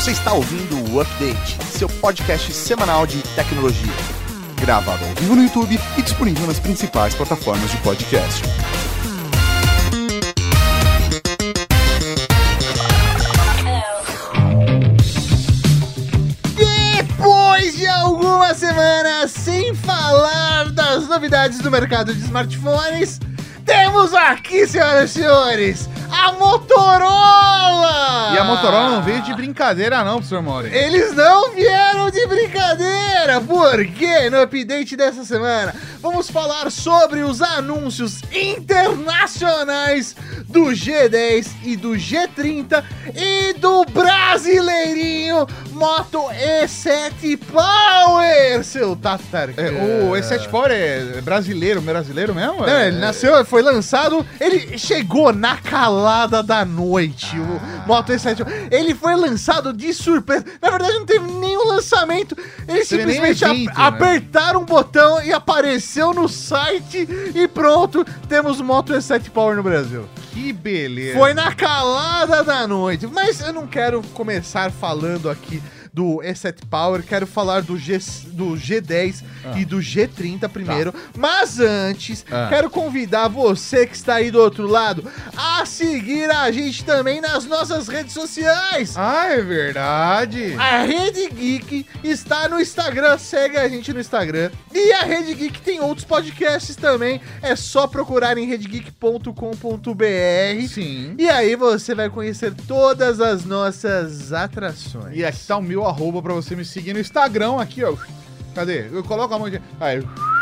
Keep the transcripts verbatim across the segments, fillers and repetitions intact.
Você está ouvindo o Update, seu podcast semanal de tecnologia. Gravado ao vivo no YouTube e disponível nas principais plataformas de podcast. Depois de algumas semanas sem falar das novidades do mercado de smartphones, temos aqui, senhoras e senhores, a Motorola! E a Motorola não veio de brincadeira não, professor Mauri. Eles não vieram de brincadeira, porque no update dessa semana vamos falar sobre os anúncios internacionais do G dez e do G trinta e do brasileirinho Moto E sete Power, seu Tatar. É, o E sete Power é brasileiro, brasileiro mesmo? Não, ele nasceu, foi lançado, ele chegou na calada da noite, ah. o Moto E sete. Ele foi lançado de surpresa. Na verdade, não teve nenhum lançamento. Eles teve simplesmente evento, ap- né? apertaram um botão e apareceu no site e pronto, temos Moto E sete Power no Brasil. Que beleza. Foi na calada da noite. Mas eu não quero começar falando aqui do E sete Power, quero falar do, G, do G dez ah. e do G trinta primeiro. Tá. Mas antes, ah. quero convidar você que está aí do outro lado a seguir a gente também nas nossas redes sociais. Ah, é verdade. A Rede Geek está no Instagram, segue a gente no Instagram. E a Rede Geek tem outros podcasts também, é só procurar em rede geek ponto com ponto b r. Sim. E aí você vai conhecer todas as nossas atrações. E aqui tá o meu arroba pra você me seguir no Instagram aqui, ó. Cadê? Eu coloco a mão de... Aí,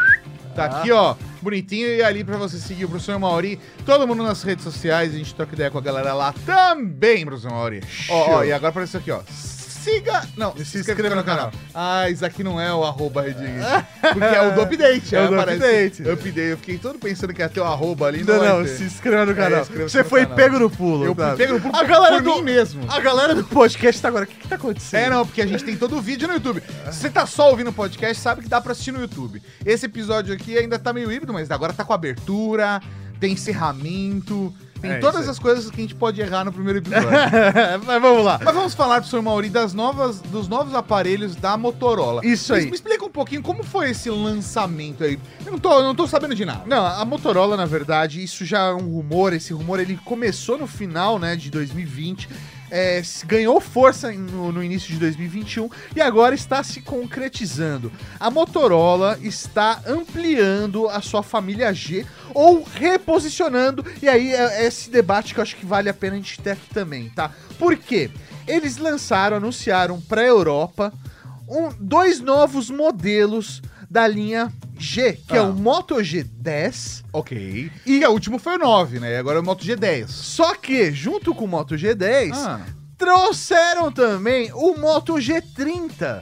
tá ah. aqui, ó, bonitinho. E ali pra você seguir o professor Mauri. Todo mundo nas redes sociais, a gente troca ideia com a galera lá também, professor Mauri. Ó, ó, e agora apareceu aqui, ó. Siga... Não, se, se inscreva no canal. Ah, isso aqui não é o arroba Rede Geek. Porque é o do update. É o do update. Update. Eu fiquei todo pensando que ia ter o arroba ali. Não, não, não se inscreva no canal. É, Você foi canal. pego no pulo. Eu tá? fui pego no pulo a galera por do, mim mesmo. A galera do podcast tá agora, o que que tá acontecendo? É, não, porque a gente tem todo o vídeo no YouTube. Se você tá só ouvindo o podcast, sabe que dá pra assistir no YouTube. Esse episódio aqui ainda tá meio híbrido, mas agora tá com abertura, tem encerramento... Tem é, todas as coisas que a gente pode errar no primeiro episódio. Mas vamos lá. Mas vamos falar, professor Mauri, das novas, dos novos aparelhos da Motorola. Isso aí. Me, me explica um pouquinho como foi esse lançamento aí. Eu não tô, eu não tô sabendo de nada. Não, a Motorola, na verdade, isso já é um rumor. Esse rumor, ele começou no final, né, de dois mil e vinte. É, ganhou força no, no início de dois mil e vinte e um e agora está se concretizando. A Motorola está ampliando a sua família G ou reposicionando, e aí é esse debate que eu acho que vale a pena a gente ter aqui também, tá? Por quê? Eles lançaram, anunciaram para a Europa um, dois novos modelos da linha G, que ah. é o Moto G dez. Ok. E o último foi o nove, né? Agora é o Moto G dez. Só que, junto com o Moto G dez, ah. trouxeram também o Moto G trinta.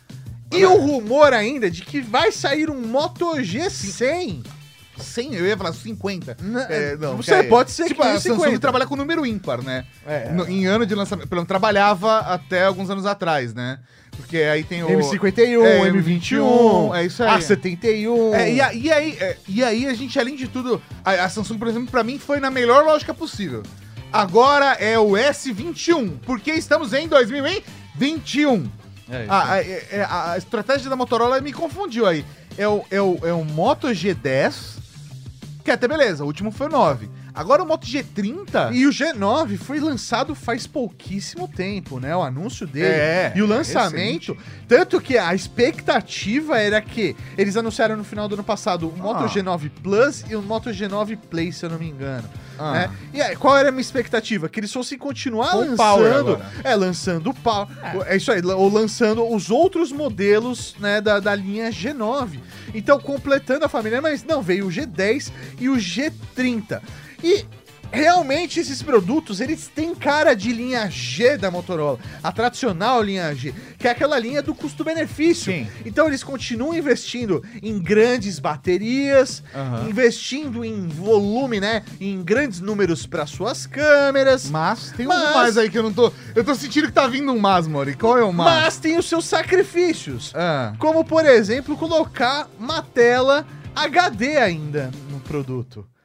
E ah. o rumor ainda de que vai sair um Moto G cem. cem? Eu ia falar cinquenta. Não, é, não, você pode ser tipo, que a cinquenta. Samsung trabalha com número ímpar, né? É. No, em ano de lançamento. Pelo menos trabalhava até alguns anos atrás, né? Porque aí tem o... M cinquenta e um, é, M vinte e um, é isso aí. A setenta e um. É, e, a, e, aí, é, e aí a gente, além de tudo, a, a Samsung, por exemplo, pra mim foi na melhor lógica possível. Agora é o S vinte e um, porque estamos em dois mil e vinte e um. É a, a, a, a estratégia da Motorola me confundiu aí. É o, é o, é o Moto G dez, que até beleza, o último foi o nove. Agora o Moto G trinta... E o G nove foi lançado faz pouquíssimo tempo, né? O anúncio dele. É, e o lançamento... Recente. Tanto que a expectativa era que eles anunciaram no final do ano passado o ah. Moto G nove Plus e o Moto G nove Play, se eu não me engano. Ah. Né? E aí, qual era a minha expectativa? Que eles fossem continuar Com lançando... É, lançando o pau. É. é isso aí, ou lançando os outros modelos, né, da, da linha G nove. Então, completando a família, mas não, veio o G dez e o G trinta. E realmente esses produtos, eles têm cara de linha G da Motorola, a tradicional linha G, que é aquela linha do custo-benefício. Sim. Então eles continuam investindo em grandes baterias, uhum. investindo em volume, né, em grandes números para suas câmeras. Mas tem mas, um mais aí que eu não tô... Eu tô sentindo que tá vindo um mas, Mori. Qual é o mas? Mas tem os seus sacrifícios, ah. como por exemplo, colocar uma tela H D ainda no produto.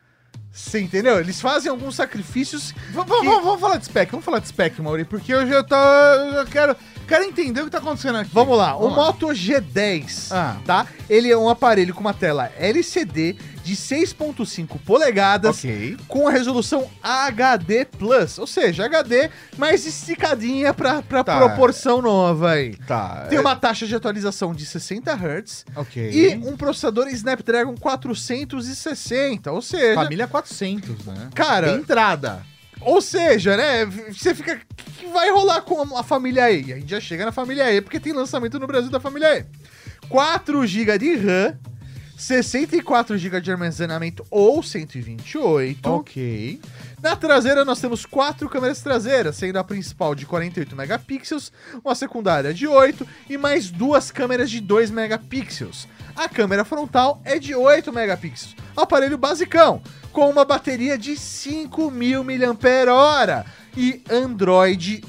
Você entendeu? Eles fazem alguns sacrifícios. V que... Vamos falar de spec, vamos falar de spec, Mauri, porque eu já tô. Eu já quero, quero entender o que tá acontecendo aqui. Vamos lá, vamos o lá. Moto G dez, ah. tá? Ele é um aparelho com uma tela L C D de seis ponto cinco polegadas, okay. com a resolução H D Plus, ou seja, H D mais esticadinha pra, pra tá. proporção nova aí. Tá. Tem uma taxa de atualização de sessenta hertz okay. e um processador Snapdragon quatrocentos e sessenta, ou seja... Família quatrocentos, né? Cara... Tem entrada. Ou seja, né, você fica... O que vai rolar com a família E? E a gente já chega na família E, porque tem lançamento no Brasil da família E. quatro gigas de RAM, sessenta e quatro gigas de armazenamento ou cento e vinte e oito. Ok. Na traseira nós temos quatro câmeras traseiras, sendo a principal de quarenta e oito megapixels, uma secundária de oito e mais duas câmeras de dois megapixels. A câmera frontal é de oito megapixels. Aparelho basicão, com uma bateria de cinco mil miliampères-hora e Android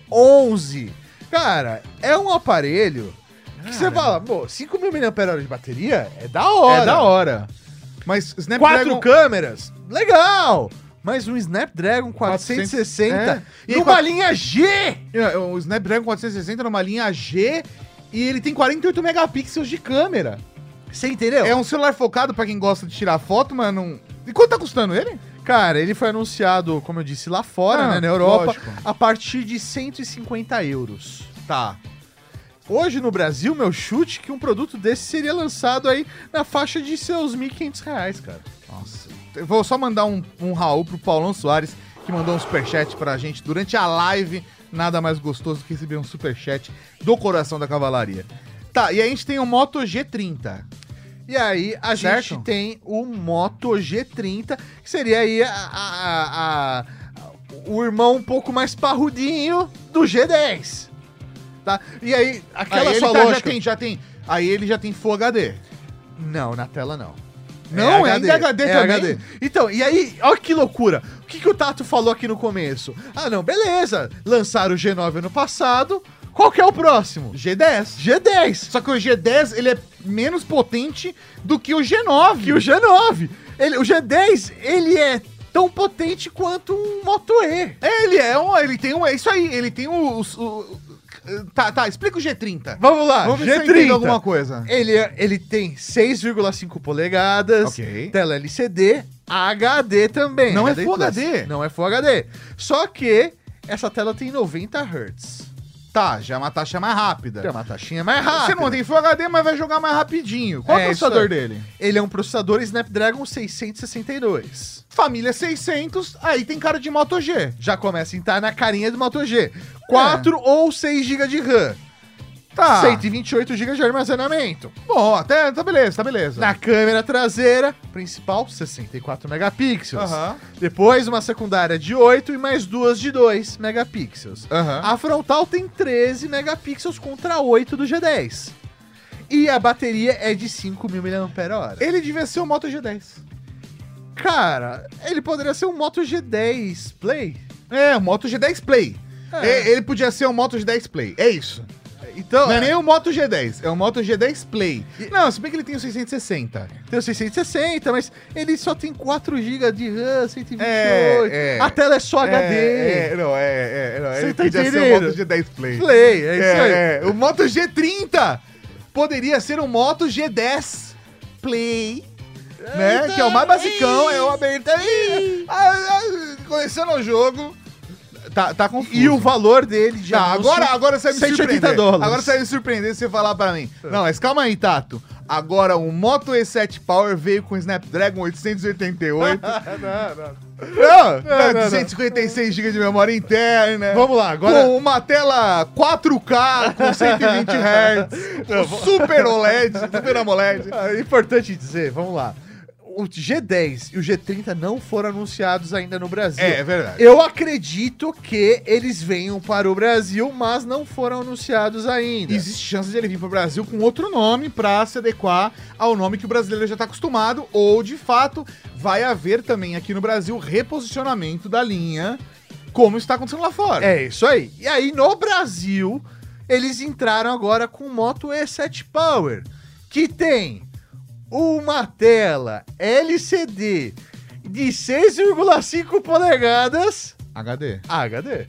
onze. Cara, é um aparelho que você fala, pô, cinco mil miliampères-hora de bateria é da hora. É da hora. Mas Snapdragon... Quatro câmeras, legal! Mas um Snapdragon quatrocentos e sessenta é. numa quatro... linha G! O Snapdragon quatrocentos e sessenta numa linha G e ele tem quarenta e oito megapixels de câmera. Você entendeu? É um celular focado pra quem gosta de tirar foto, mas não... E quanto tá custando ele? Cara, ele foi anunciado, como eu disse, lá fora, ah, né, na Europa, lógico. a partir de cento e cinquenta euros. Tá. Hoje no Brasil, meu chute que um produto desse seria lançado aí na faixa de seus mil e quinhentos reais, cara. Nossa. Eu vou só mandar um, um Raul pro Paulão Soares, que mandou um superchat pra gente durante a live. Nada mais gostoso do que receber um superchat do coração da cavalaria. Tá, e aí a gente tem o Moto G trinta. E aí a certo? gente tem o Moto G trinta, que seria aí a, a, a, a, o irmão um pouco mais parrudinho do G dez. Tá? E aí, aquela aí sua ele tá, lógica... já tem, já tem. Aí ele já tem Full H D. Não, na tela não. Não, é, é ainda H D é também. H D. Então, e aí, olha que loucura. O que, que o Tato falou aqui no começo? Ah, não, beleza. Lançaram o G nove ano passado. Qual que é o próximo? G dez. G dez. Só que o G dez, ele é menos potente do que o G nove. Que o G nove. Ele, o G dez, ele é tão potente quanto um Moto E. É, ele é um... Ele tem um... É isso aí. Ele tem o... o, o Tá, tá, explica o G trinta. Vamos lá, Vamos ver G se eu trinta. entendo alguma coisa. Ele, ele tem seis vírgula cinco polegadas, Ok. tela L C D, H D também. Não é H D Full Plus. H D. Não é Full H D. Só que essa tela tem noventa hertz. Tá, já é uma taxa mais rápida. Tem uma taxinha mais rápida. Você não tem Full H D, mas vai jogar mais rapidinho. Qual é, é o processador aí. dele? Ele é um processador Snapdragon seiscentos e sessenta e dois. Família seiscentos, aí tem cara de Moto G. Já começa a entrar na carinha do Moto G. quatro é. ou seis gigas de RAM. Tá. cento e vinte e oito gigas de armazenamento. Bom, até tá beleza, tá beleza. Na câmera traseira, principal, sessenta e quatro megapixels. Uhum. Depois uma secundária de oito e mais duas de dois megapixels. Uhum. A frontal tem treze megapixels contra oito do G dez. E a bateria é de cinco mil miliampères-hora. Ele devia ser o Moto G dez. Cara, ele poderia ser um Moto G dez Play. É, o Moto G dez Play. É. É, ele podia ser o Moto G dez Play, é isso. Então, não é, é nem o Moto G dez, é o Moto G dez Play. E... Não, se bem que ele tem o seiscentos e sessenta. Tem o seiscentos e sessenta, mas ele só tem quatro gigas de RAM, cento e vinte e oito. É, é. A tela é só H D. É, é, não, é, é, não, Você ele tá podia entendendo? ser o Moto G dez Play. Play, é isso aí. É, é. O Moto G trinta poderia ser o Moto G dez Play. Né? Eita, que é o mais basicão, ei, é o aberto aí. Conhecendo o jogo. Tá, tá confuso. E o valor dele de Tá, anúncio, agora, agora você vai me cento e oitenta surpreender. dólares. Agora você vai me surpreender se você falar pra mim. Não, mas calma aí, Tato. Agora o Moto E sete Power veio com Snapdragon oitocentos e oitenta e oito. não, não. Não, não, não. duzentos e cinquenta e seis gigas de memória interna. Vamos lá, agora... Com uma tela quatro K com cento e vinte hertz. Não, um Super O L E D, Super AMOLED. É importante dizer, vamos lá. O G dez e o G trinta não foram anunciados ainda no Brasil. É, é verdade. Eu acredito que eles venham para o Brasil, mas não foram anunciados ainda. Existe chance de ele vir para o Brasil com outro nome para se adequar ao nome que o brasileiro já está acostumado, ou de fato vai haver também aqui no Brasil reposicionamento da linha, como está acontecendo lá fora. É isso aí. E aí no Brasil, eles entraram agora com o Moto E sete Power, que tem uma tela L C D de seis vírgula cinco polegadas H D. H D.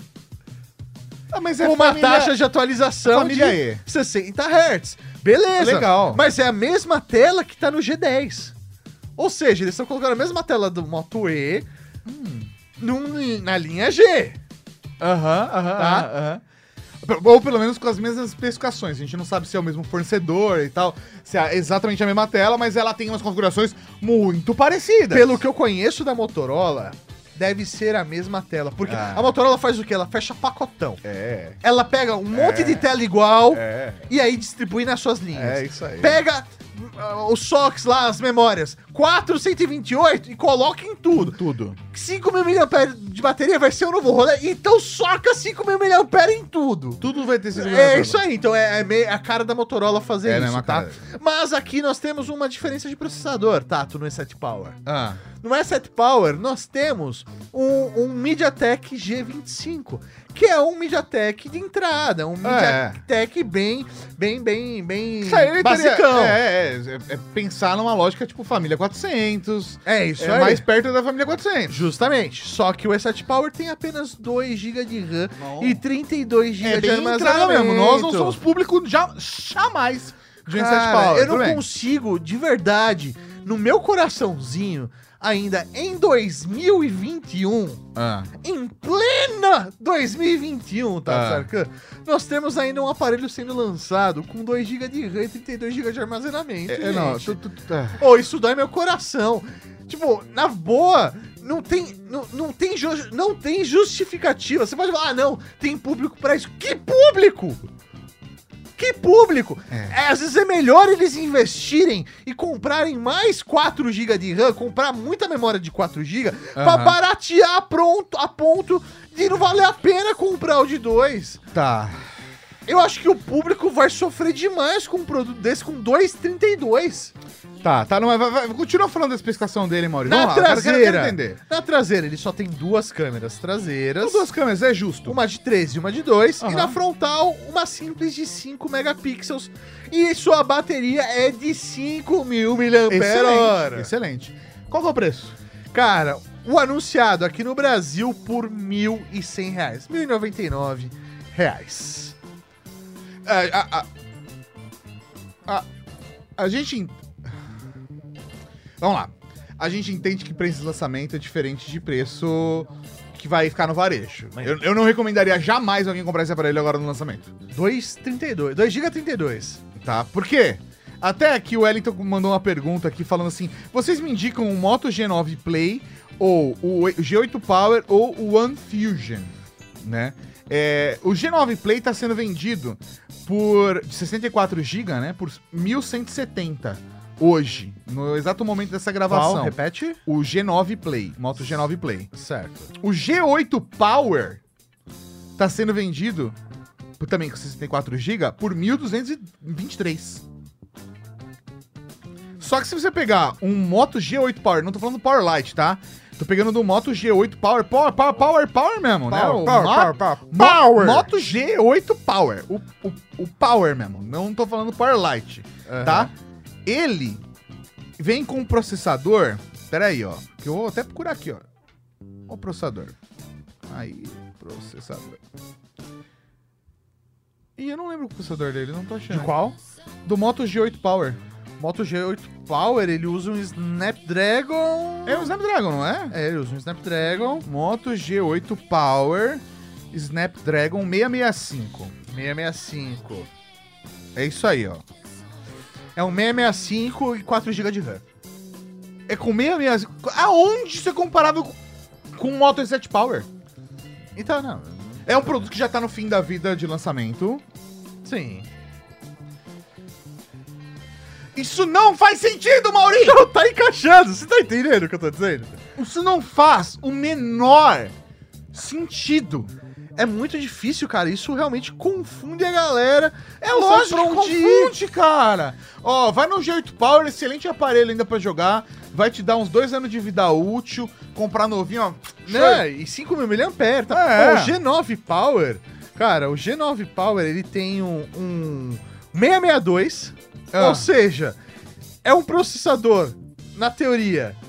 Ah, mas Com uma família- taxa de atualização família de E. sessenta hertz. Beleza. Legal. Mas é a mesma tela que tá no G dez. Ou seja, eles estão colocando a mesma tela do Moto E hum. num, na linha G. Aham, aham, Tá? aham. Ou pelo menos com as mesmas especificações. A gente não sabe se é o mesmo fornecedor e tal, se é exatamente a mesma tela, mas ela tem umas configurações muito parecidas. Pelo que eu conheço da Motorola, deve ser a mesma tela. Porque Ah. a Motorola faz o quê? Ela fecha pacotão. É. Ela pega um monte É. de tela igual É. e aí distribui nas suas linhas. É isso aí. Pega uh, os sockets lá, as memórias, quatro cento e vinte e oito e coloca em tudo. Tudo. cinco mil miliamperes de bateria vai ser o novo rolê, então soca cinco mil miliamperes em tudo. Tudo vai ter sido É isso aí, então é, é meio a cara da Motorola fazer É, isso, mesma tá? cara. Mas aqui nós temos uma diferença de processador, Tato, no E sete Power. Ah. No E sete Power, nós temos um, um MediaTek G vinte e cinco, que é um MediaTek de entrada, um MediaTek bem, bem, bem, bem Isso aí teria- basicão. É, é, é, é pensar numa lógica tipo família quatrocentos. É isso é aí. mais perto da família quatrocentos. Justamente. Só que o E sete Power tem apenas dois gigas de RAM Não. e trinta e dois gigas É de bem entrada armazenamento. mesmo. Nós não somos público já, jamais de um E sete Cara, Power. eu não tudo bem. consigo, de verdade, no meu coraçãozinho, ainda em dois mil e vinte e um, Ah. em plena dois mil e vinte e um, tá, Ah. Sarkan? Nós temos ainda um aparelho sendo lançado com dois gigas de RAM e trinta e dois gigas de armazenamento. É, é, não, gente. tu, tu, tu, tá. Ô, isso dói meu coração. Tipo, na boa, não tem, não, não, tem, ju- não tem justificativa. Você pode falar, ah, não, tem público pra isso. Que público? Que público? É. É, às vezes é melhor eles investirem e comprarem mais quatro gigas de RAM, comprar muita memória de quatro gigas, pra Aham. baratear pronto, a ponto de não valer a pena comprar o de dois. Tá. Eu acho que o público vai sofrer demais com um produto desse com dois vírgula trinta e dois. Tá, tá. Não, vai, vai, continua falando da especificação dele, Maurício. Na Vamos lá, eu quero- traseira, quero entender. na traseira ele só tem duas câmeras traseiras, São duas câmeras, é justo. uma de três e uma de dois, Aham. e na frontal uma simples de cinco megapixels, e sua bateria é de cinco mil miliampères-hora. Excelente. Qual que é o preço? Cara, o anunciado aqui no Brasil por mil e cem reais, mil e noventa e nove reais. É, a, a, a, a gente... en- Vamos lá. A gente entende que preço de lançamento é diferente de preço que vai ficar no varejo. Eu, eu não recomendaria jamais alguém comprar esse aparelho agora no lançamento. dois vírgula trinta e dois, dois gigas trinta e dois. Tá? Por quê? Até aqui o Wellington mandou uma pergunta aqui falando assim: vocês me indicam o Moto G nove Play ou o G oito Power ou o One Fusion, né? É, o G nove Play tá sendo vendido por de sessenta e quatro gigas, né? Por mil cento e setenta hoje, no exato momento dessa gravação. Qual? Repete? O G nove Play, Moto G nove Play. Certo. O G oito Power tá sendo vendido por, também com sessenta e quatro gigas por mil duzentos e vinte e três. Só que se você pegar um Moto G oito Power, não tô falando Power Lite, tá? Tô pegando do Moto G oito Power, Power, Power, Power, Power mesmo, né? Power, O power, Mo- power, power, Mo- power. Moto G oito Power, o, o, o Power mesmo, não tô falando Power Lite, Aham. tá? Ele vem com um processador, pera aí, ó, que eu vou até procurar aqui, ó. Ó o processador. Aí, processador. Ih, eu não lembro o processador dele, não tô achando. De qual? Do Moto G oito Power. Moto G oito Power, ele usa um Snapdragon... É o Snapdragon, não é? É, ele usa um Snapdragon Moto G oito Power Snapdragon seiscentos e sessenta e cinco. seiscentos e sessenta e cinco. É isso aí, ó. É um seiscentos e sessenta e cinco e quatro gigas de RAM. É com seiscentos e sessenta e cinco. Aonde isso é comparável com, com o Moto G sete Power? Então, não. É um produto que já tá no fim da vida de lançamento. Sim. Isso não faz sentido, Maurício! Não, tá encaixando. Você tá entendendo o que eu tô dizendo? Isso não faz o menor sentido. É muito difícil, cara. Isso realmente confunde a galera. É Não lógico sabe que pra onde ir. confunde, cara. Ó, vai no G oito Power, excelente aparelho ainda pra jogar. Vai te dar uns dois anos de vida útil. Comprar novinho, ó. Né? E cinco mil miliamperes. Tá? É. Ó, o G nove Power, cara, o G nove Power, ele tem um, um seiscentos e sessenta e dois. Ah. Ou seja, é um processador, na teoria,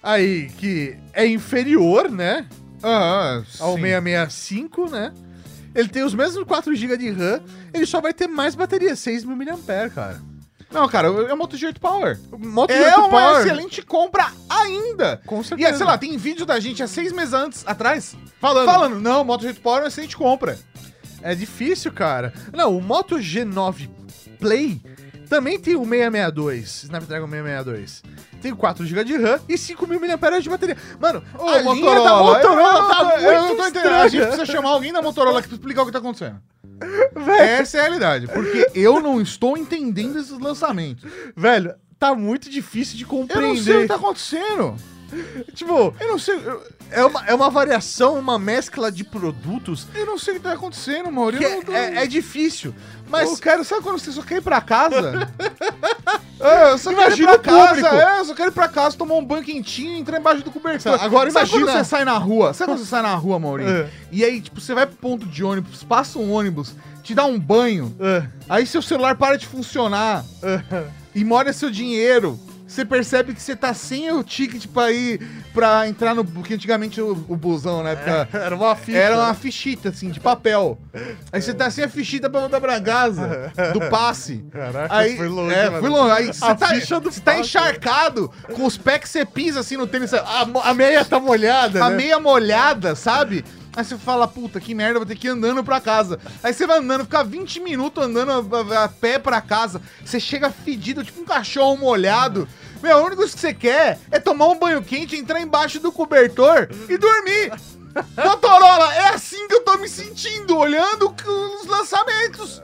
aí que é inferior, né? Ah, ao sim. seiscentos e sessenta e cinco, né? Ele tem os mesmos quatro gigas de RAM, ele só vai ter mais bateria, seis mil miliampères-hora, cara. Não, cara, é o Moto G oito Power. Moto É G oito uma Power. excelente compra ainda. Com E, certeza. sei lá, tem vídeo da gente há seis meses antes, atrás, Falando. falando, não, o Moto G oito Power é uma excelente compra. É difícil, cara. Não, o Moto G nove Play também tem o seiscentos e sessenta e dois, Snapdragon seiscentos e sessenta e dois. Tem quatro gigas de RAM e cinco mil miliampères-hora de bateria. Mano, Ô, a linha da Motorola eu, tá eu, muito eu não tô entendendo. A gente estranha. precisa chamar alguém da Motorola aqui pra explicar o que tá acontecendo. Velho, Essa é a realidade, porque eu não estou entendendo esses lançamentos. velho, tá muito difícil de Eu compreender. não sei o que tá acontecendo. Tipo, Eu não sei, eu, é uma, é uma variação, uma mescla de produtos eu não sei o que tá acontecendo, Maurício. que Eu não tô- é, é difícil. Mas Mas eu quero, sabe quando você só quer ir pra casa? É, eu só quero ir Imagina pra o casa, público. é, eu só quero ir pra casa, tomar um banho quentinho e entrar embaixo do cobertor. Agora sabe imagina- quando você sai na rua? Sabe quando você sai na rua, Maurício? É. E aí, tipo, você vai pro ponto de ônibus, passa um ônibus, te dá um banho, É, aí seu celular para de funcionar é. e molha seu dinheiro. Você percebe que você tá sem o ticket pra ir, pra entrar no... Porque antigamente o, o busão, né? Porque Era uma ficha. era uma fichita, assim, de papel. Aí você tá sem a fichita pra voltar pra casa, do passe. Caraca, Aí, foi longe, é, mano. foi longe. Aí você A tá, ficha do você tá passe. encharcado, com os pés que você pisa, assim, no tênis, a, A meia tá molhada, a né? meia molhada, sabe? Aí você fala, puta, que merda, vou ter que ir andando pra casa. Aí você vai andando, fica vinte minutos andando a, a- a pé pra casa. Você chega fedido, tipo um cachorro molhado. Meu, o único que você quer é tomar um banho quente, entrar embaixo do cobertor e dormir. Motorola, é assim que eu tô me sentindo, olhando os lançamentos.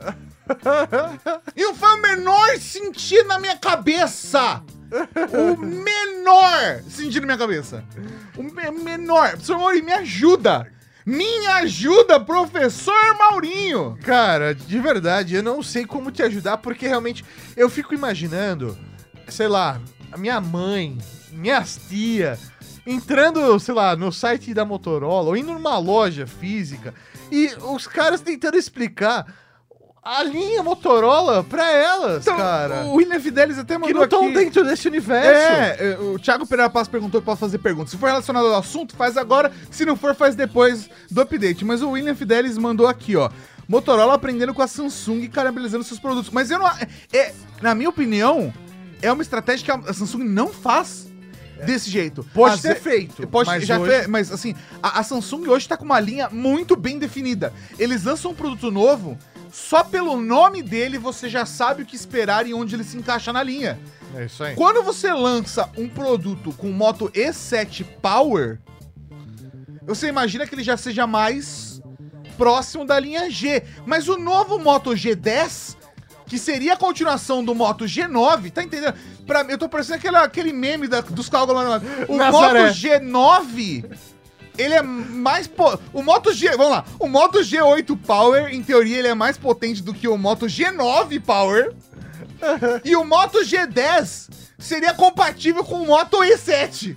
E não faz o menor sentido na minha cabeça. O menor sentido na minha cabeça. O me- menor. Professor Maurinho, me ajuda. Me ajuda, professor Maurinho. Cara, de verdade, eu não sei como te ajudar, porque realmente eu fico imaginando, sei lá, a minha mãe, minhas tia, entrando, sei lá, no site da Motorola, ou indo numa loja física, e os caras tentando explicar a linha Motorola pra elas, cara. o William Fidelis até Que mandou não estão aqui... dentro desse universo. É, é, o Thiago Pereira Passo perguntou que pode fazer perguntas. Se for relacionado ao assunto, faz agora. Se não for, faz depois do update. Mas o William Fidelis mandou aqui, ó. Motorola aprendendo com a Samsung e caramelizando seus produtos. Mas eu não... É, na minha opinião, é uma estratégia que a Samsung não faz desse jeito. Pode Às ter ve- feito, Pode, mas já hoje- fe- mas assim, a, a Samsung hoje tá com uma linha muito bem definida. Eles lançam um produto novo, só pelo nome dele você já sabe o que esperar e onde ele se encaixa na linha. É isso aí. Quando você lança um produto com Moto E sete Power, você imagina que ele já seja mais próximo da linha G. Mas o novo Moto G dez, que seria a continuação do Moto G nove, tá entendendo? Pra, eu tô parecendo aquele, aquele meme da- dos cálculos lá. O Nazaré. Moto G nove, ele é mais... Po- o Moto G... Vamos lá. O Moto G oito Power, em teoria, ele é mais potente do que o Moto G nove Power. E o Moto G dez seria compatível com o Moto E sete.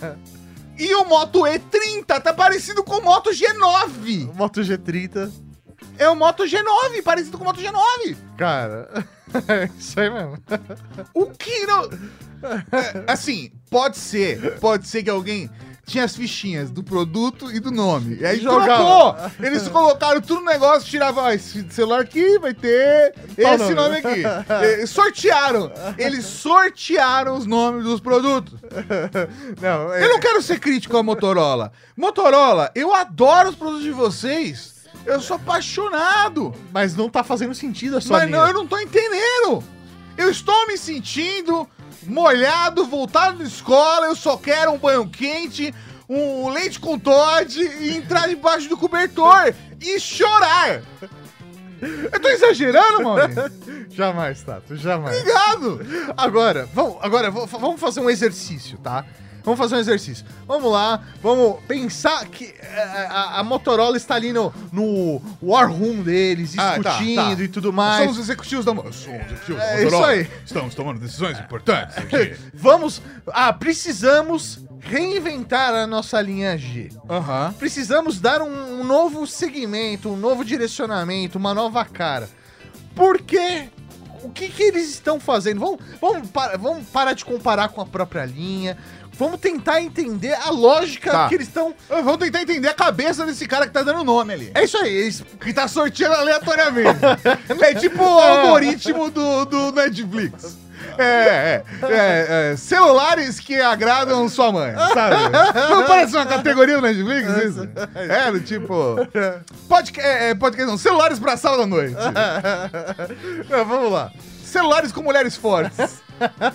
E o Moto E trinta tá parecido com o Moto G nove. Moto G trinta. É o Moto G nove, parecido com o Moto G nove. Cara, é isso aí mesmo. O que não... É, assim, pode ser, pode ser que alguém tinha as fichinhas do produto e do nome. E aí Jogava. trocou. Eles colocaram tudo no negócio, tiravam, ó, esse celular aqui vai ter Qual esse nome? nome aqui. E sortearam. Eles sortearam os nomes dos produtos. Não, é, Eu não quero ser crítico à Motorola. Motorola, eu adoro os produtos de vocês. Eu sou apaixonado. mas não tá fazendo sentido a sua Mas linha. não, eu não tô entendendo. Eu estou me sentindo molhado, voltado da escola. Eu só quero um banho quente, um leite com Toddy e entrar debaixo do cobertor e chorar. Eu tô exagerando, Maurício? Jamais, Tato, jamais. Obrigado. Agora, vamos, agora v- vamos fazer um exercício, tá? Vamos fazer um exercício. Vamos lá, vamos pensar que é, a, a Motorola está ali no, no War Room deles, Ah, tá, discutindo tá. e tudo mais. Somos executivos da Mo- Somos executivos da É, Motorola. isso aí. Estamos tomando decisões importantes aqui. Vamos. Ah, precisamos reinventar a nossa linha G. Aham. Precisamos dar um, um novo segmento, um novo direcionamento, uma nova cara. Por quê? O que, que eles estão fazendo? Vamos, vamos, para- vamos parar de comparar com a própria linha. vamos tentar entender a lógica Tá. que eles estão... Vamos tentar entender a cabeça desse cara que tá dando nome ali. É isso aí, eles... Que tá sorteando aleatoriamente. É tipo o algoritmo do, do Netflix. É, é, é, é, celulares que agradam sua mãe, sabe? Não parece uma categoria do Netflix isso? É, do tipo... Podcast, é, é, podcast não, celulares pra sala da noite. Não, vamos lá. Celulares com mulheres fortes.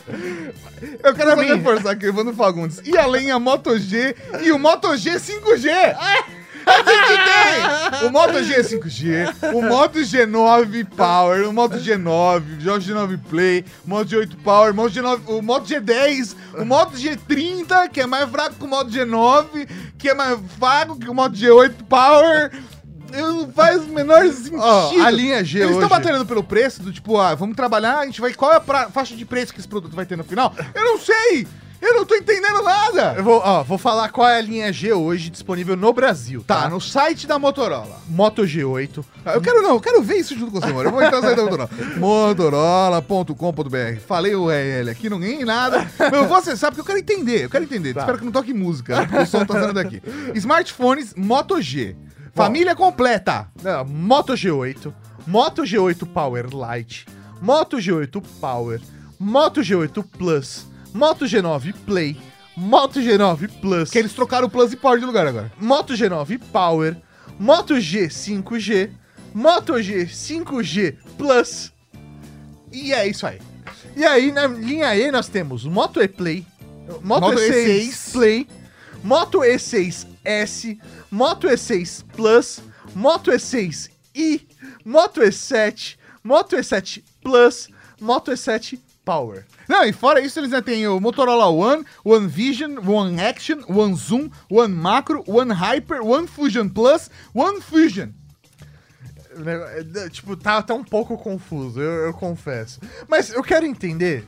Eu quero só reforçar aqui, Evandro Fagundes. E além a Moto G e o Moto G cinco G. A gente tem o Moto G cinco G, o Moto G nove Power, o Moto G nove, o Moto G nove Play, o Moto G oito Power, o Moto G nove, o Moto G dez, o Moto G trinta, que é mais fraco que o Moto G nove, que é mais fraco que o Moto G oito Power. Não faz o menor sentido. Oh, a linha G Eles estão hoje... batalhando pelo preço do tipo, ah, vamos trabalhar, a gente vai... Qual é a pra- faixa de preço que esse produto vai ter no final? Eu não sei! Eu não tô entendendo nada! Eu vou, ó, vou falar qual é a linha G hoje disponível no Brasil, tá? Tá, no site da Motorola. Moto G oito. Ah, eu quero não, eu quero ver isso junto com você, mano. Eu vou entrar no site da Motorola. motorola ponto com ponto b r. Falei o U R L aqui, não ganhei nada. Mas eu vou acessar porque eu quero entender, eu quero entender. Tá. Espero que não toque música, né? Porque o som tá saindo daqui. Smartphones Moto G. Família completa. Não, Moto G oito, Moto G oito Power Lite, Moto G oito Power, Moto G oito Plus, Moto G nove Play, Moto G nove Plus, Que eles trocaram o Plus e Power de lugar agora. Moto G nove Power, Moto G cinco G, Moto G cinco G Plus. E é isso aí. E aí, na linha E, nós temos Moto E Play, Moto, Moto E seis, E seis Play, Moto E seis S, Moto E seis Plus, Moto E seis i, Moto E sete, Moto E sete Plus, Moto E sete Power. Não, e fora isso, eles ainda têm o Motorola One, One Vision, One Action, One Zoom, One Macro, One Hyper, One Fusion Plus, One Fusion. Tipo, tá, tá um pouco confuso, eu, eu confesso. Mas eu quero entender.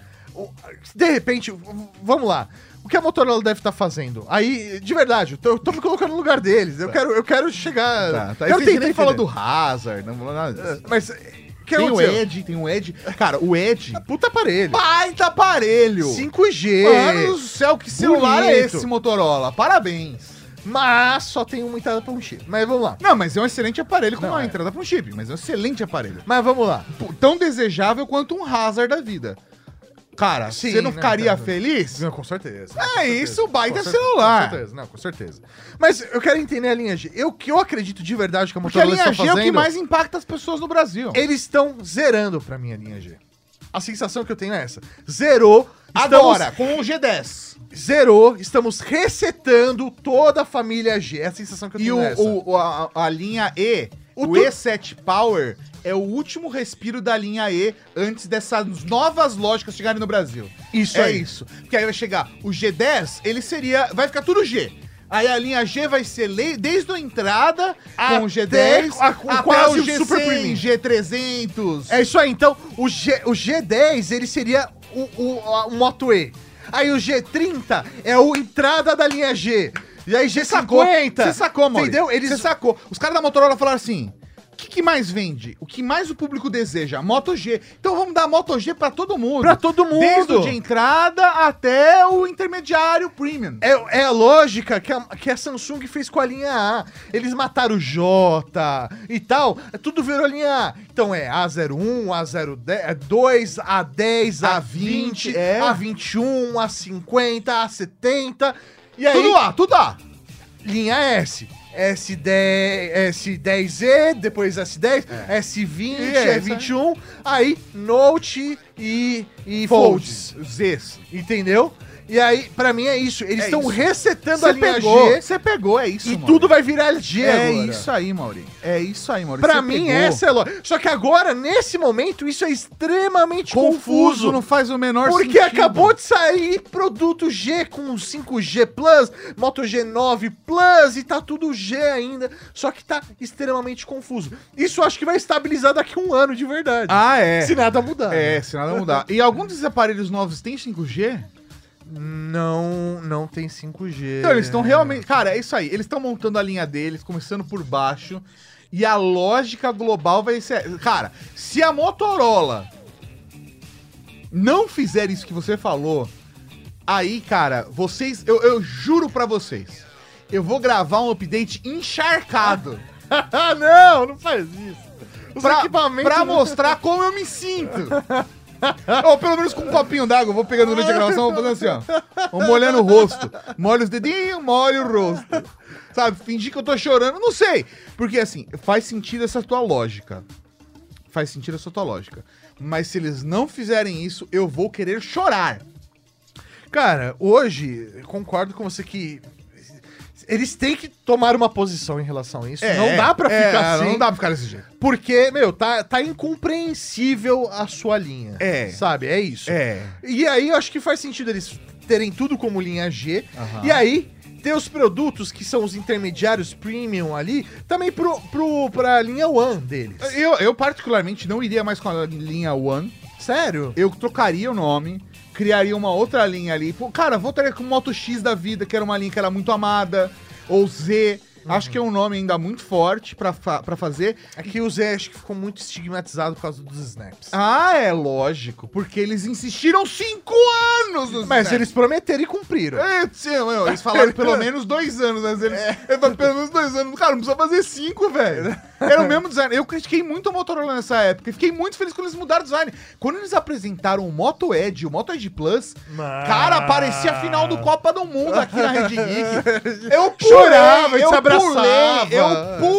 o- De repente, vamos lá. O que a Motorola deve estar fazendo? Aí, de verdade, eu tô, eu tô me colocando no lugar deles. Eu quero, eu quero chegar. Tá, tá. Quero Você nem tentar falou do entender. Hazard, não falou nada disso. Mas. Que Tem o aconteceu? Edge, tem o Edge. Cara, o Edge... Puta aparelho. Baita aparelho! cinco G. Mano do céu, que celular é Bonito. esse, Motorola? Parabéns! Mas só tem uma entrada pra um chip. Mas vamos lá. Não, mas é um excelente aparelho com Não, uma é. entrada pra um chip, mas é um excelente aparelho. Mas vamos lá. Pô, tão desejável quanto um Hazard da vida. Cara, Sim, você não né, ficaria cara? feliz? Não, com certeza. É Com certeza. isso, baita Com cer- celular. Com certeza, não, com certeza. Mas eu quero entender a linha G. Eu que eu acredito de verdade que a Porque a Motorola linha está G é fazendo. o que mais impacta as pessoas no Brasil. Eles estão zerando pra mim a linha G. A sensação que eu tenho é essa. Zerou. Agora, com o G dez. Zerou. Estamos resetando toda a família G. É a sensação que eu E tenho o, essa. o- a, a linha E, O o, tu- E sete Power, é o último respiro da linha E antes dessas novas lógicas chegarem no Brasil. Isso é aí. isso. Porque aí vai chegar o G dez, ele seria... Vai ficar tudo G. Aí a linha G vai ser lei, desde a entrada com o G dez a- com até quase o o G Super cem, Premium. G trezentos. É isso aí. Então, o, G, o G dez, ele seria o, o, a- o Moto E. Aí o G trinta é a entrada da linha G. E aí G cinquenta... Você sacou, mano. Entendeu? Eles... Você sacou. Os caras da Motorola falaram assim... O que, que mais vende? O que mais o público deseja? Moto G. Então vamos dar Moto G pra todo mundo. Pra todo mundo. Desde o de entrada até o intermediário premium. É, é a lógica que a, que a Samsung fez com a linha A. Eles mataram o J e tal, tudo virou linha A. Então é A zero um, A zero dois, A dez, A vinte, é. A vinte e um, A cinquenta, A setenta. E aí, Tudo A, tudo A. linha S. S dez, S dez E, depois S dez, S vinte, E é S vinte e um, aí Note e, e Folds. Folds. Zs. Entendeu? E aí, pra mim é isso. Eles É estão isso. resetando Você a linha pegou, G você pegou, é isso, e Mauri. tudo vai virar G É agora. isso aí, Mauri. É isso aí, Mauri. Pra Você mim, pegou. essa é a lógica. Só que agora, nesse momento, isso é extremamente confuso. Confuso, não faz o menor Porque sentido. acabou de sair produto G com cinco G Plus, Moto G nove Plus e tá tudo G ainda. Só que tá extremamente confuso. Isso eu acho que vai estabilizar daqui a um ano de verdade. Ah, é. Se nada mudar. É, né? se nada mudar. E alguns desses aparelhos novos têm cinco G? Não, não tem cinco G. Então, eles estão realmente... Cara, é isso aí. Eles estão montando a linha deles, começando por baixo. E a lógica global vai ser... Cara, se a Motorola não fizer isso que você falou, Aí, cara, vocês... Eu, eu juro pra vocês, eu vou gravar um update encharcado. Ah, não, não faz isso. Os Pra, equipamentos pra não- mostrar como eu me sinto. Ou pelo menos com um copinho d'água, eu vou pegando durante a gravação, vou fazendo assim, ó. Vou molhando o rosto. Molho os dedinhos, molho o rosto. Sabe, fingir que eu tô chorando, não sei. Porque assim, faz sentido essa tua lógica. Faz sentido essa tua lógica. Mas se eles não fizerem isso, eu vou querer chorar. Cara, hoje, eu concordo com você que eles têm que tomar uma posição em relação a isso. não dá pra é, ficar assim. Não dá pra ficar desse jeito. Porque, meu, tá, tá incompreensível a sua linha. É. Sabe? É isso. É. E aí eu acho que faz sentido eles terem tudo como linha G. Aham. E aí ter os produtos que são os intermediários premium ali, também pro, pro, pra linha One deles. Eu, eu particularmente não iria mais com a linha One. Sério? Eu trocaria o nome, criaria uma outra linha ali. Pô, cara, voltaria com o Moto X da vida, que era uma linha que era muito amada. Ou Z. Uhum. Acho que é um nome ainda muito forte pra, fa pra fazer. Aqui o Zé acho que ficou muito estigmatizado por causa dos snaps. Ah, é lógico. Porque eles insistiram cinco anos nos Mas snaps. eles prometeram e cumpriram. É, sim, meu, eles falaram pelo menos dois anos, mas eles, É. eles falaram pelo menos dois anos. Cara, não precisa fazer cinco, velho. Era o mesmo design. Eu critiquei muito a Motorola nessa época e fiquei muito feliz quando eles mudaram o design. Quando eles apresentaram o Moto Edge, o Moto Edge Plus, Mas- cara, parecia a final do Copa do Mundo aqui na Rede Geek. Eu pulei, Chorava, a gente eu se abraçava. pulei, eu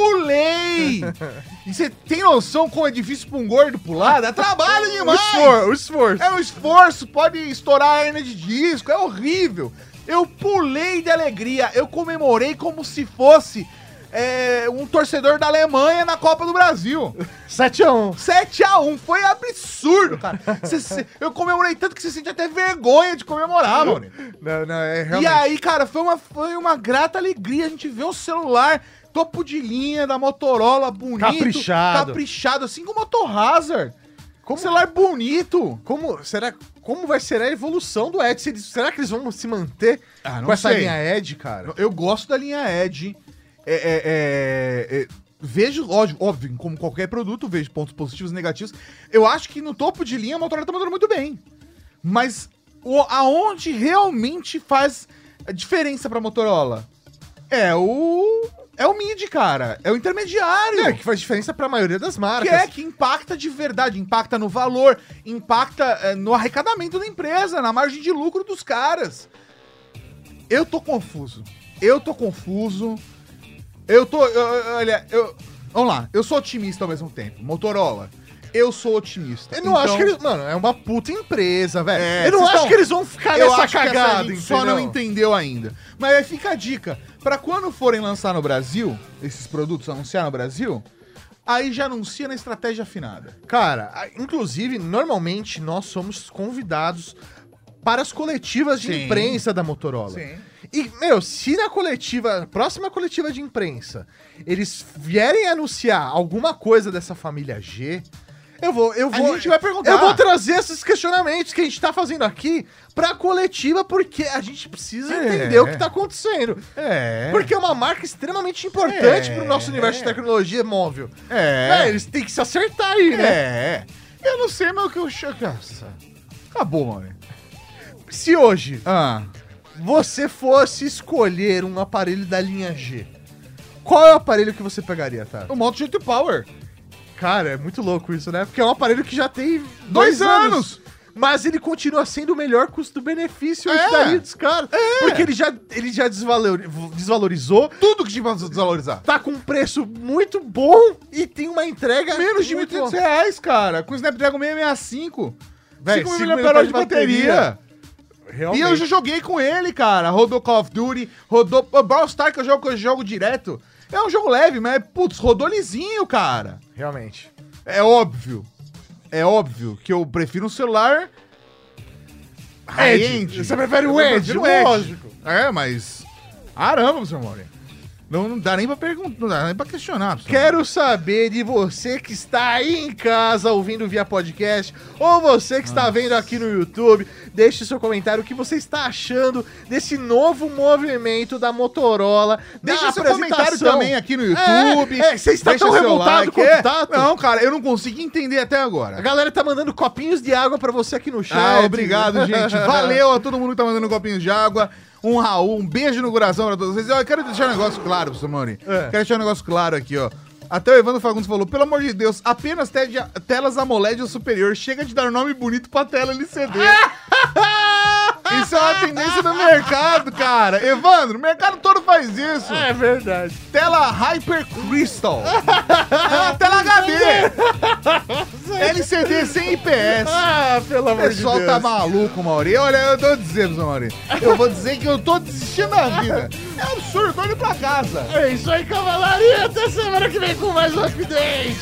pulei. E você tem noção como é difícil pra um gordo pular? Dá trabalho O demais. esforço, o esforço. É um esforço, pode estourar a hernia de disco, é horrível. Eu pulei de alegria, eu comemorei como se fosse é, um torcedor da Alemanha na Copa do Brasil. sete a um. sete a um, foi absurdo, cara. Cê, cê, eu comemorei tanto que você sente até vergonha de comemorar, mano. Não, não, é E realmente. aí, cara, foi uma, foi uma grata alegria a gente ver o celular topo de linha da Motorola, bonito. Caprichado. Caprichado, assim como o Moto Hazard. Como celular bonito. Como, será, como vai ser a evolução do Edge? Se eles- será que eles vão se manter Ah, não com essa sei. linha Edge, cara? Eu gosto da linha Edge. É, é, é, é, vejo, óbvio, óbvio, como qualquer produto, vejo pontos positivos e negativos. Eu acho que no topo de linha a Motorola tá mandando muito bem. Mas o, aonde realmente faz a diferença pra Motorola? É o. É o mid, cara. É o intermediário. É, que faz diferença pra maioria das marcas. Que é, que impacta de verdade, impacta no valor, impacta é, no arrecadamento da empresa, na margem de lucro dos caras. Eu tô confuso. Eu tô confuso. Eu tô. eu- eu- olha, eu. Vamos lá, eu sou otimista ao mesmo tempo. Motorola, eu sou otimista. Eu não acho que eles... Mano, é uma puta empresa, velho. É, eu não vocês acho tão- que eles vão ficar eu nessa acho que essa cagada, gente só não entendeu? entendeu ainda. Mas aí fica a dica. Pra quando forem lançar no Brasil, esses produtos anunciar no Brasil, aí já anuncia na estratégia afinada. Cara, a- inclusive, normalmente nós somos convidados para as coletivas de Sim. imprensa da Motorola. Sim. E, meu, se na coletiva, próxima coletiva de imprensa, eles vierem anunciar alguma coisa dessa família G, eu vou, eu A vou, gente vai perguntar. eu vou trazer esses questionamentos que a gente tá fazendo aqui pra coletiva, porque a gente precisa É. entender o que tá acontecendo. É. Porque é uma marca extremamente importante É. pro nosso universo de tecnologia móvel. É. É, eles têm que se acertar aí, né? É. Eu não sei, mas o que eu... Nossa. Acabou, mano. Se hoje Ah. você fosse escolher um aparelho da linha G, qual é o aparelho que você pegaria, tá? O Moto G dois Power. Cara, é muito louco isso, né? Porque é um aparelho que já tem Dois dois, anos. anos. Mas ele continua sendo o melhor custo-benefício É. hoje da linha dos caras. Porque ele já, ele já desvalor- desvalorizou, Tudo que tinha pra desvalorizar. tá com um preço muito bom e tem uma entrega Menos de mil e muito trezentos boa. reais, cara. Com o Snapdragon seiscentos e sessenta e cinco. Véi, cinco cinco miliampères de miliampères de bateria. bateria. E Realmente. eu já joguei com ele, cara. Rodou Call of Duty, rodou... O Brawl Stars, que eu jogo, que eu jogo direto. É um jogo leve, mas, putz, rodou lisinho, cara. Realmente. É óbvio. É óbvio que eu prefiro um celular... Edge. high-end. Você prefere o Eu Edge, prefiro o Edge. lógico. É, mas... Caramba, seu Mauri. Não, não dá nem pra perguntar, não dá nem pra questionar. Quero saber de você que está aí em casa ouvindo via podcast, ou você que está Nossa. vendo aqui no YouTube, deixe seu comentário o que você está achando desse novo movimento da Motorola. Deixa seu comentário também aqui no YouTube. É, é você está tão revoltado com o Tato? Não, cara, eu não consegui entender até agora. A galera tá mandando copinhos de água pra você aqui no chat. Ah, obrigado, gente. Valeu a todo mundo que tá mandando copinhos de água. Um Raul, um beijo no coração pra todos vocês. Eu quero deixar um negócio claro, professor Mauri. É. Quero deixar um negócio claro aqui, ó. Até o Evandro Fagundes falou, pelo amor de Deus, apenas te- telas AMOLED ou superior. Chega de dar nome bonito pra tela L C D. Isso é uma tendência do mercado, cara. Evandro, o mercado todo faz isso. É verdade. Tela Hyper Crystal. É, tela H D. L C D sem I P S. Ah, pelo amor de Deus. O pessoal tá maluco, Mauri. Olha, eu tô dizendo, seu Mauri. Eu vou dizer que eu tô desistindo da vida. É absurdo, tô indo pra casa. É isso aí, cavalaria. Até semana que vem com mais um update.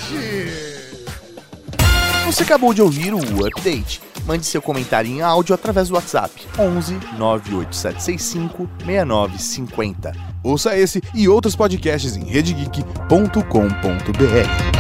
Você acabou de ouvir o Update. Mande seu comentário em áudio através do WhatsApp onze nove oito sete seis cinco seis nove cinco zero. Ouça esse e outros podcasts em rede geek ponto com ponto b r.